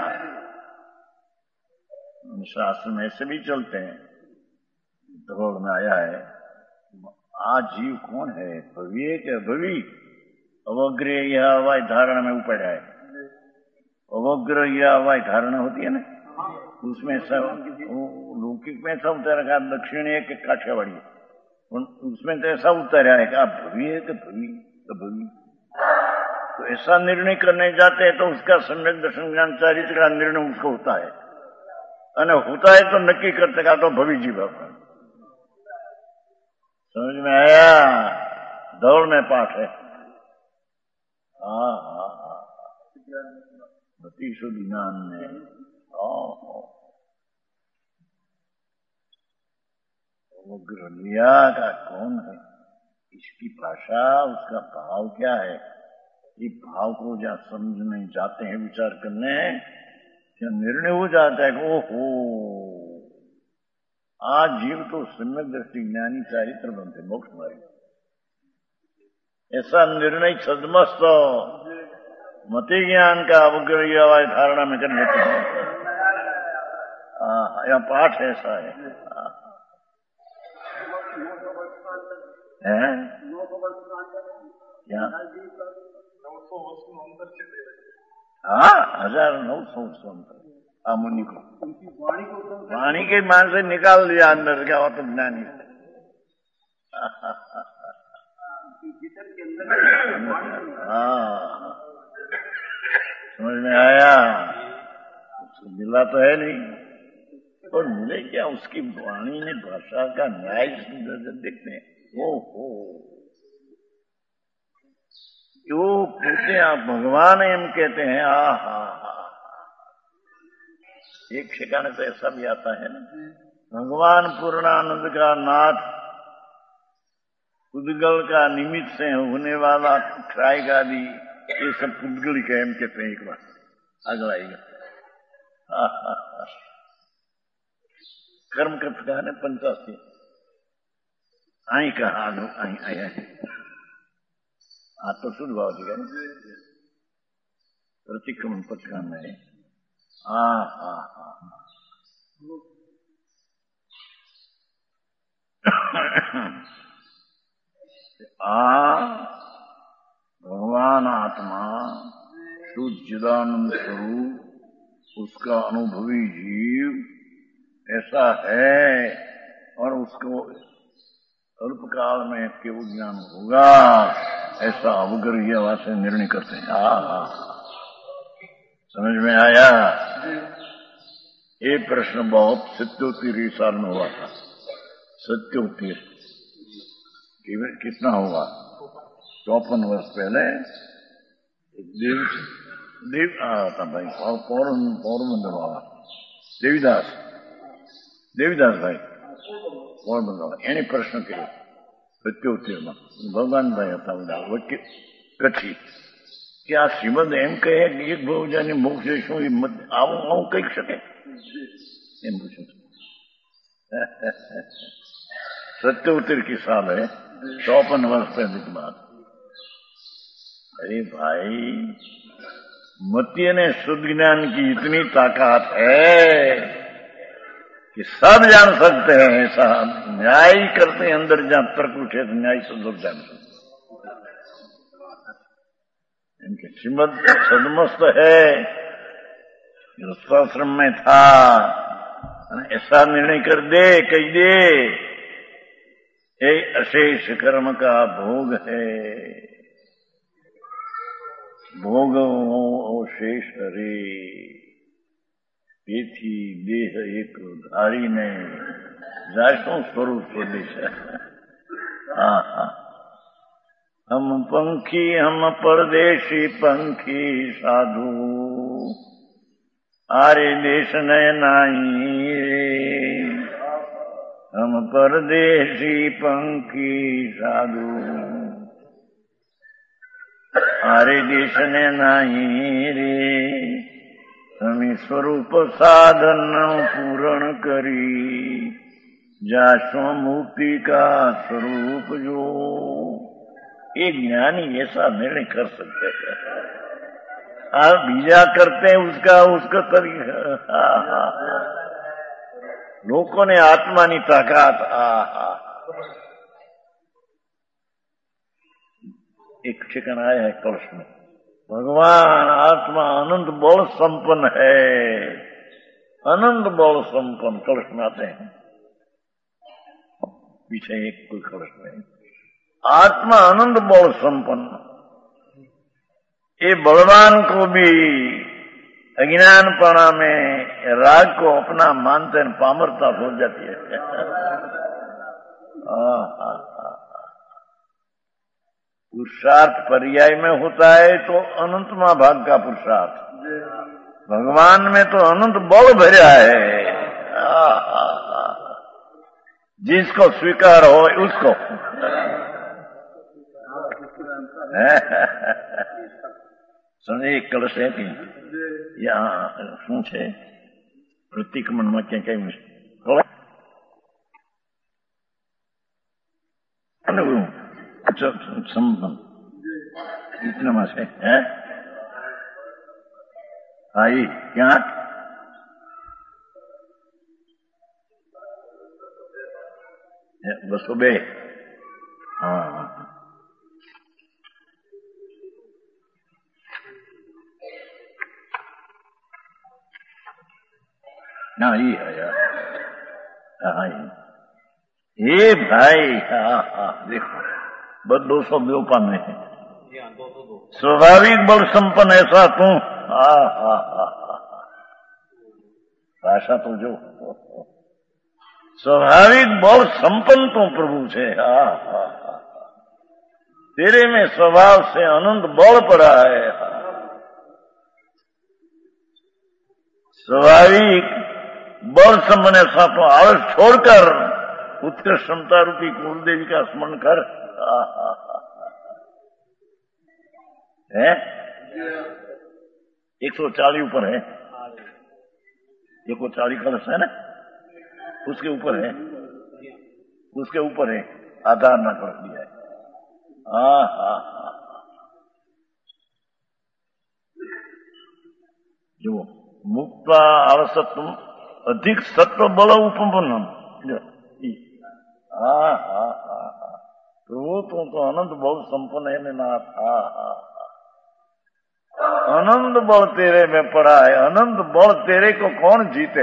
शास्त्र में ऐसे भी चलते हैं, दौड़ में आया है. आज जीव कौन है, भवी है क्या भवी? अवग्र यह हवाई धारणा में ऊपर है. अवग्र यह हवाई धारणा होती है ना, उसमें सब लौकिक में ऐसा उतर रखा दक्षिण एक काठियावाड़ी, उसमें तो ऐसा उतरा है कि भवी है कि भवी तो भवी. तो ऐसा निर्णय करने जाते हैं तो उसका सम्यक दर्शन ज्ञान चारित्र का निर्णय उसको होता है, और होता है तो नक्की करते का तो भवी जीव. समझ में आया? दौड़ में पाठ है. बतीसो ज्ञान में वो ग्रलिया का कौन है, इसकी भाषा, उसका भाव क्या है, ये भाव को जहाँ समझने जाते हैं, विचार करने, क्या निर्णय हो जाता है कि ओहो, आज जीव तो सम्यक दृष्टि ज्ञानी चारित्र बनते मोक्ष मार्ग। ऐसा निर्णय सदमस्त मति ज्ञान का अवग्रह धारणा में कर लेते हैं। यह पाठ ऐसा है। क्या 1900 अंतर मुनि को वाणी के मान से निकाल दिया अंदर, क्या होता ज्ञानी। समझ में आया? उसको मिला तो है नहीं, और मिले क्या? उसकी वाणी ने भाषा का न्याय देखते हैं। ओहो, जो कहते हैं आप भगवान एम कहते हैं। एक ठिकाने तो ऐसा भी आता है ना, भगवान पूर्णानंद का नाथ, पुद्गल का निमित्त से होने वाला ट्राई का भी, ये सब पुद्गल का एम कहते हैं। एक बार अगला कर्म का ठिकाना है 85 आई कहा आई आया है। तो शुद्ध भाव दिखा प्रतिक्रमण पचकान है। भगवान आत्मा शुद्ध चिदानंद स्वरूप, उसका अनुभवी जीव ऐसा है, और उसको अल्पकाल में केवल ज्ञान होगा, ऐसा अवग्रह से निर्णय करते हैं। समझ में आया? ये प्रश्न बहुत सत्योत्तर साल में हुआ था। सत्योत्तर कितना होगा? 54 वर्ष पहले देव आया था भाई, पौरबंदर वाला देवीदास भाई पौरबंदर वाला, एने प्रश्न કર્યો સત્યોતેરમાં। ભગવાન ભાઈ હતા બધા કચ્છી, કે આ શ્રીમદ એમ કહે કે એક ભવજાની મોક્ષ શું આવું કહી શકે એમ પૂછ્યું। 77 की साल है, 54 वर्ष पहले की बात। अरे भाई, मतीय ने शुद्ध ज्ञान की इतनी ताकत है कि सब जान सकते हैं। ऐसा न्याय करते हैं, अंदर जहां तर्क उठे तो न्याय सब लोग जान सकते हैं। इनके श्रीमद सदमस्त है, गृहस्थाश्रम में था, ऐसा निर्णय कर दे, कह दे ये अशेष कर्म का भोग है, भोग शेष हरे, તેથી દેહ એક ધારીને જાશું સ્વરૂપ સ્વદેશ। हम पंखी हम परदेशी पंखी साधु, आरे देश न नाई रे। हम परदेशी पंखी साधु, आरे देश न नाई रे। हमें स्वरूप साधन पूर्ण करी, जासो मुक्ति का स्वरूप जो। एक ज्ञानी ऐसा निर्णय कर सकते हैं। आप बीजा करते हैं उसका तरीका। लोगों ने आत्मा नी ताकत। एक ठिकाना आया है कलश में, भगवान आत्मा अनंत बल संपन्न है, अनंत बल संपन्न। कलश में आते हैं, पीछे एक कोई कलश में, आत्मा अनंत बल संपन्न। ये बलवान को भी अज्ञानपणा में राग को अपना मानते हैं, पामरता हो जाती है। पुरुषार्थ पर्याय में होता है तो अनंतमा भाग का पुरुषार्थ, भगवान में तो अनंत बल भरा है। जिसको स्वीकार हो उसको સમજે એક કલશ છે કે યા શું છે પ્રતિક્રમણમાં ક્યાં ક્યાં સંબંધ ઇતનામાં છે હે હા એ ક્યાં 202 हाँ ना ये है यार हाँ ये भाई हाँ हाँ देखो बस 202 में है स्वाभाविक बल संपन्न ऐसा तू हाँ हाँ हाँ भाषा तो जो स्वाभाविक बल संपन्न तो प्रभु छे हाँ हाँ तेरे में स्वभाव से अनंत बल पड़ा है स्वाभाविक बल संपन्न ऐसा तो आलस छोड़कर उत्कृष्ट क्षमता रूपी कुलदेवी का स्मरण कर है 140 ऊपर है 140 कलश है ना उसके ऊपर है आधार न कर दिया है हाँ हाँ हाँ जो मुक्ता आलसत्व अधिक सत्व बल उपपन्नम हाँ हाँ हाँ प्रभु तू तो अनंत बल संपन्न है नाथ हाँ हाँ अनंत बल तेरे में पड़ा है अनंत बल तेरे को कौन जीते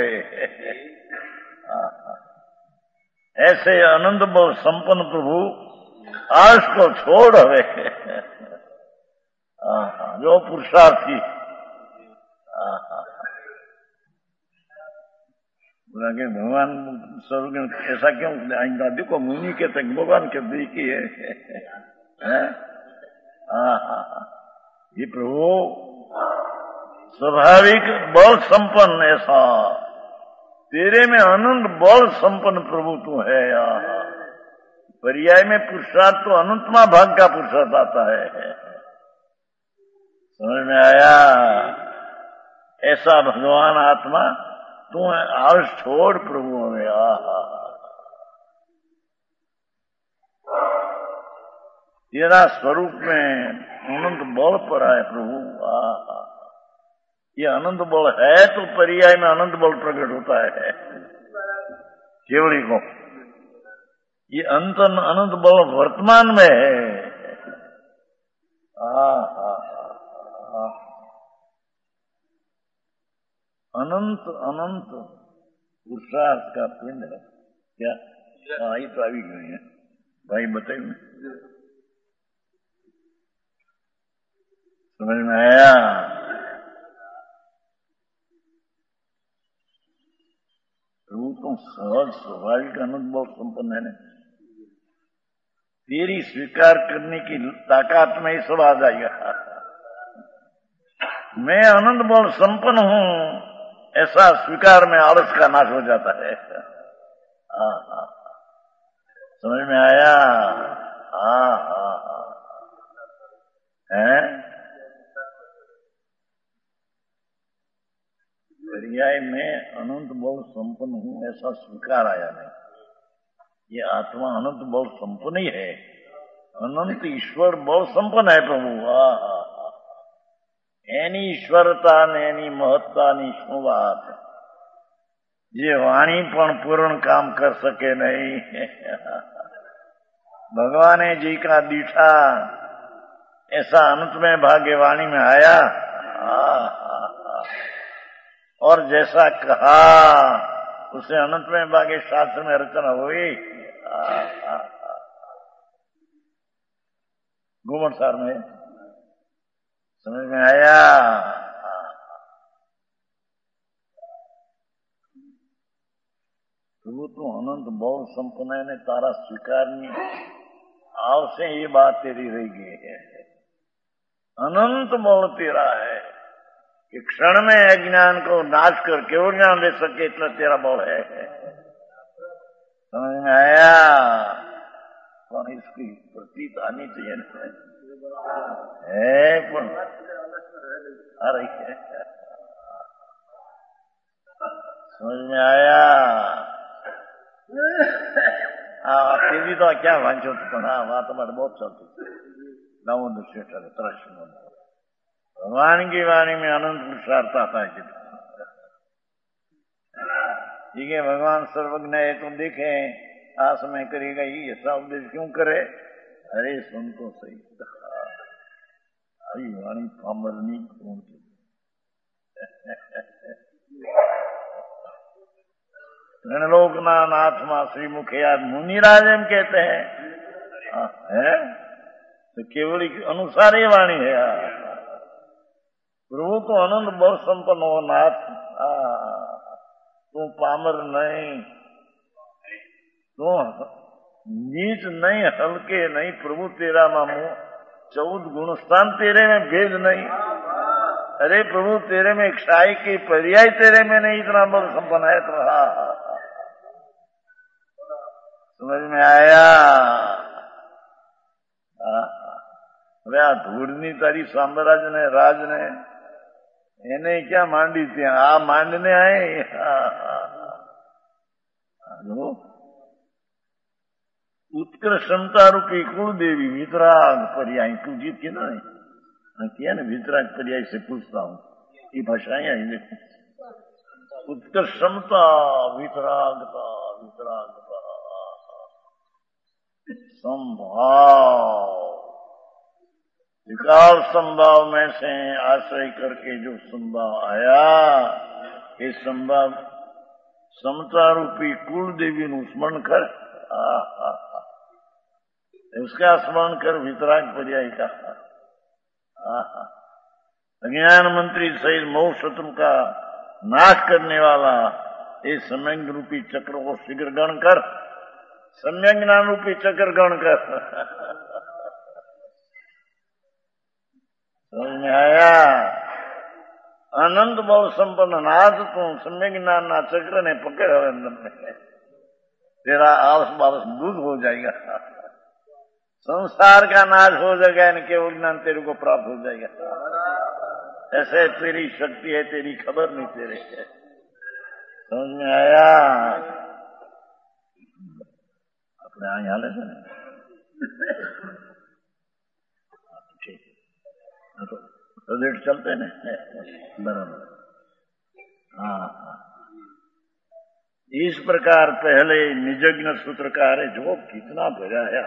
ऐसे अनंत बल संपन्न प्रभु आश को छोड़ हवे जो पुरुषार्थी बोला कि भगवान स्वर्ग ऐसा क्यों आएंगे देखो मुनि कहते भगवान के देखी है ये प्रभु स्वाभाविक बल संपन्न ऐसा तेरे में अनंत बल संपन्न प्रभु तू है यार पर्याय में पुरुषार्थ तो अनंतमा भाग का पुरुषार्थ आता है समझ में आया ऐसा भगवान आत्मा तू आलस छोड़ प्रभु हमें तेरा स्वरूप में अनंत बल पड़ा है प्रभु ये अनंत बल है तो पर्याय में अनंत बल प्रकट होता है केवली को ये अनंत बल वर्तमान में है अनंत अनंत पुरुषार्थ का पिंड है क्या हाँ ये तो अभी गई है भाई बताइए समझ में आया प्रभु तो सहज स्वाभाविक अनंत बल संपन्न है ना तेरी स्वीकार करने की ताकत में ही सब आ जाएगा मैं अनंत बल संपन्न हूं ऐसा स्वीकार में आलस का नाश हो जाता है समझ में आया है पर्याय में अनंत बल संपन्न हूं ऐसा स्वीकार आया नहीं ये आत्मा अनंत बल संपन्न ही है अनंत ईश्वर बल संपन्न है प्रभु एनी ईश्वरता ने एनी महत्ता नी शू बात जे वाणी पण पूर्ण काम कर सके नहीं भगवाने जी का दीठा ऐसा अनंत में भाग्य वाणी में आया और जैसा कहा उसे अनंत में भाग्य शास्त्र में रचना हुई घूमटसार में समझ में आया प्रभु तो अनंत बल संपन्न ने तारा स्वीकारनी आवश्य ये बात तेरी रह गई है अनंत बल तेरा है कि क्षण में अज्ञान को नाश कर केवल ज्ञान दे सके इतना तेरा बल है समझ में आया कौन इसकी प्रतीत आनी चाहिए है आ रही है। समझ में आया? टीवी तो क्या वांचो पढ़ा बात हमारे बहुत चलती भगवान की वाणी में अनंत पुरुषार्थ आता है। ठीक है, भगवान सर्वज्ञ है तो देखे आस में करेगा ही ऐसा उपदेश क्यों करे? अरे सुन तो सही, हरी वाणी पामरनी कौन की त्रिलोकना नाथ मां श्री मुखिया मुनिराज एम कहते हैं है? तो केवल अनुसार ये वाणी है प्रभु तो आनंद बहुत संपन्न हो नाथ, तू पामर नहीं, तू नीच नहीं, हल्के नहीं, प्रभु तेरा मामू 14 गुणस्थान तेरे में भेद नहीं। अरे प्रभु तेरे में क्षाई की पर्याय तेरे में नहीं, इतना बहुत संपन्न है तो समझ में आया? હવે આ ધૂળની તારી સામ્રાજ ને રાજ ને એને ક્યાં માંડી ત્યાં આ માંડને આય उत्कृष्ट क्षमता रूपी कुलदेवी वितराग पर्याय तू जीत के ना किया ना वितराग पर्याय से पूछता हूँ ये भाषाएं आई देखो उत्कृष्ट क्षमता वितरागता वितरागता संभाव विकार संभाव में से आश्रय करके जो संभाव आया ये संभाव समता रूपी कुल देवी नु स्मरण कर उसका स्मरण कर वितराग पर्याय का अज्ञान मंत्री सहित मोह शत्रु का नाश करने वाला ये सम्यक रूपी चक्र को शीघ्र गण कर, सम्यक ज्ञान रूपी चक्र गण कर। समझ में आया? अनंत बहु संपन्न नाथ तू सम्यक ज्ञान ना चक्र ने पकड़ अंदर में तेरा आलस बालस दूध हो जाएगा, संसार का नाश हो जाएगा, केवल ज्ञान तेरे को प्राप्त हो जाएगा। ऐसे तेरी शक्ति है, तेरी खबर नहीं तेरे है। समझ में आया? अपने यहाँ हाल है ठीक तो प्रोजेक्ट चलते न बराबर। हाँ इस प्रकार पहले निजज्ञ सूत्रकार है जो कितना भरा है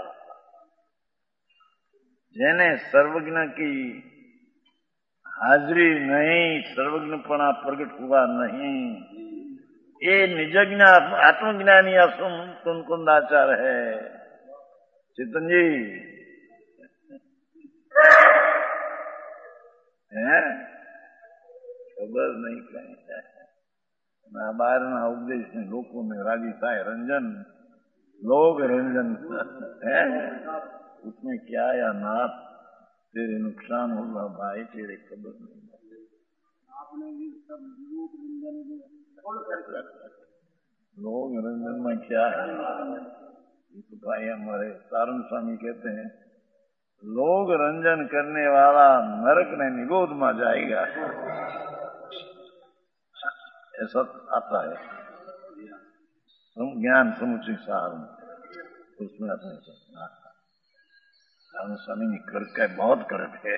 जेने सर्वज्ञ की हाजरी नहीं, सर्वज्ञपना प्रकट हुआ नहीं, ये निजज्ञ आत्मज्ञानी असुम कुंकुंदाचार है। चेतन जी है खबर नहीं कहीं ना बाहर ना उपदेश में लोगों में रागी था रंजन लोग रंजन है उसमें क्या या नाथ तेरे नुकसान होगा भाई, तेरे खबर नहीं। लोग रंजन में क्या है तो भाई हमारे सारण स्वामी कहते हैं लोग रंजन करने वाला नरक ने निगोद में जाएगा, ऐसा आता है ज्ञान समुचित सार उसमें आता है। सारण स्वामी ने कर का बहुत करत है।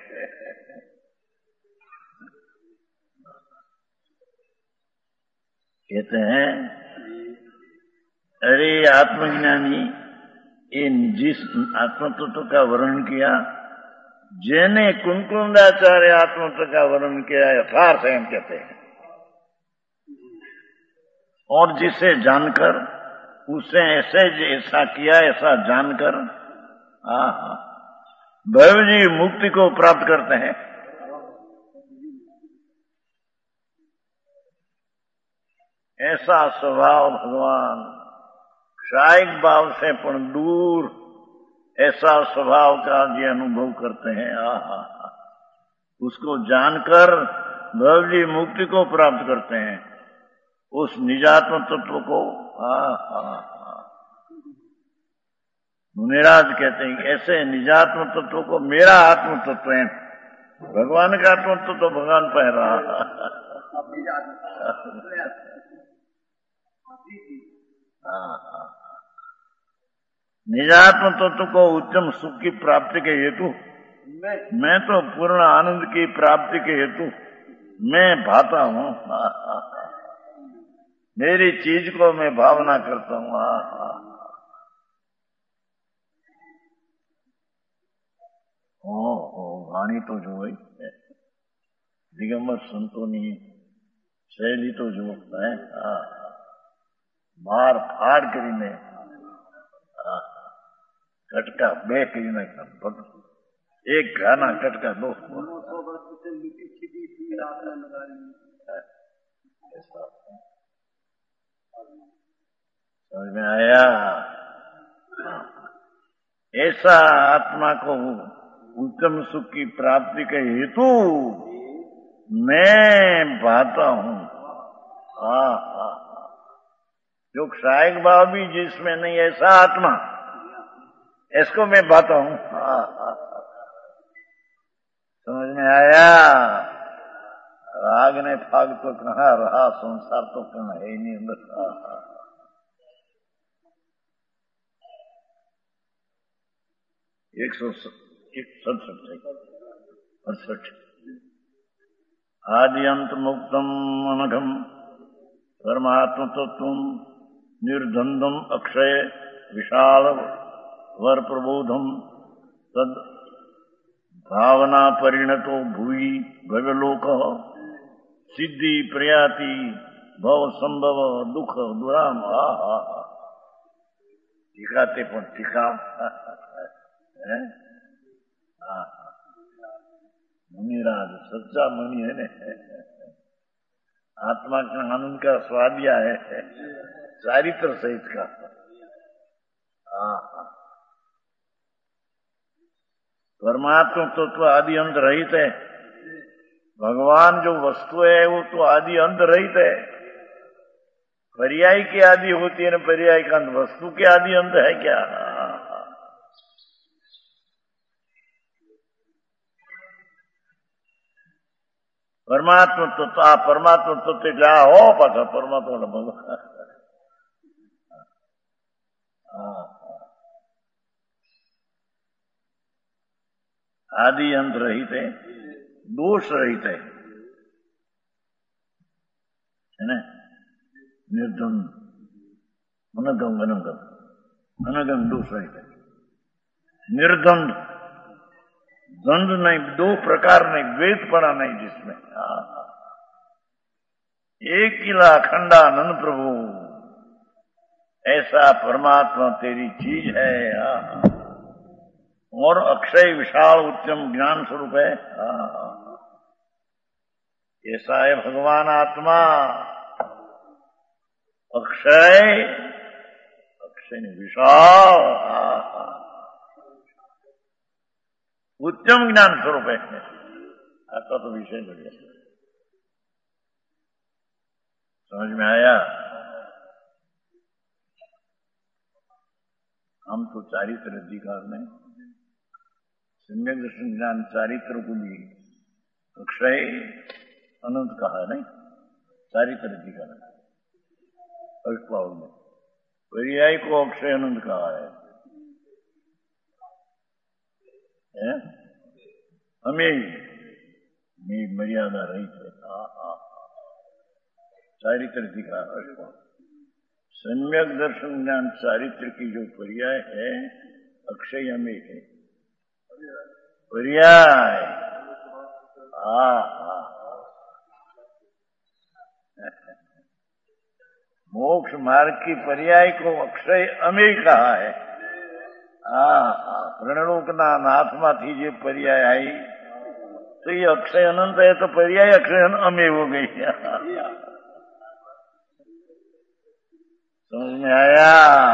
कहते हैं अरे आत्मज्ञानी ये जिस आत्मतत्व का वर्णन किया जेने कुंकुंदाचार्य आत्मतत्व का वर्णन किया यथार्थ है हम कहते हैं, और जिसे जानकर उसे ऐसे ऐसा किया ऐसा जानकर भव जी मुक्ति को प्राप्त करते हैं। ऐसा स्वभाव भगवान क्षायिक भाव से पण दूर ऐसा स्वभाव का जी अनुभव करते हैं। उसको जानकर भव जी मुक्ति को प्राप्त करते हैं, उस निजात्म तत्व को। मुनिराज कहते हैं ऐसे निजात्म तत्व को मेरा आत्म तत्व है भगवान का आत्मत्व तो भगवान पह रहा। निजात्म तत्व को उच्चम सुख की प्राप्ति के हेतु मैं तो पूर्ण आनंद की प्राप्ति के हेतु मैं भाता हूँ। मेरी चीज को मैं भावना करता हूँ। वाणी तो जो है दिगंबर संतोनी शैली तो जो है मार फाड़ करीने कटका बे करीने एक गाना कटका दो समझ में आया। ऐसा आत्मा को उत्तम सुख की प्राप्ति के हेतु मैं भाता हूँ। जो क्षायक भाव भी जिसमें नहीं ऐसा आत्मा इसको मैं भाता हूँ। समझ में आया। राग ने फाग तो कहाँ रहा, संसार तो कहाँ है नहीं अंदर। एक 167 आदि अंत मुक्तम अनघम परमात्म तत्वम निर्द्वंद्वम अक्षय विशाल वर प्रबोधम तद भावना परिणतो भूयि भव्यलोक सिद्धि प्रयाति भव संभव दुख दुराम। टीकाते पण टीका मुनिराज सच्चा मुनि है ने आत्मा का आनंद का स्वादिया है चारित्र सहित का। परमात्मा तत्व आदि अंत रहित है। भगवान जो वस्तु है वो तो आदि अंत रहित है। पर्याय की आदि होती है ना पर्याय का अंत, वस्तु के आदि अंत है क्या? परमात्मा तत्व क्या हो पाता परमात्मा भगवान आदि अंत रहित है, दोष रहित है ना। निर्द्वंद अनगम अनगम दोष रहित है। निर्द्वंद द्वंद नहीं, दो प्रकार नहीं, द्वैतपना नहीं जिसमें। एक किला अखंडानंद प्रभु ऐसा परमात्मा तेरी चीज है और अक्षय विशाल उत्तम ज्ञान स्वरूप है। ऐसा है भगवान आत्मा अक्षय अक्षय विशाल उत्तम ज्ञान स्वरूप है। आता तो विषय बढ़िया समझ में आया। हम तो चारित्र अधिकार में सम्यक दर्शन ज्ञान चारित्र को भी अक्षय अनंत कहा नहीं, चारित्र अधिकार अष्टपाव में पर्याय को अक्षय अनंत कहा है। हमें मर्यादा रही है चारित्र अधिकार अष्टपाव। सम्यक दर्शन ज्ञान चारित्र की जो पर्याय है अक्षय हमें है पर्याय। मोक्ष मार्ग की पर्याय को अक्षय अमेय कहा है। प्रणलोकना नाथमा थी जो पर्याय आई तो ये अक्षय अनंत है तो पर्याय अक्षय अमेय हो गई। समझ में आया।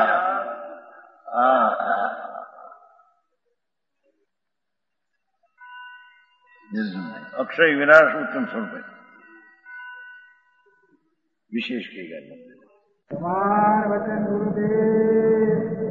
अक्षय विनाश उत्तम स्वरूप है विशेष की गई। वचन गुरुदेव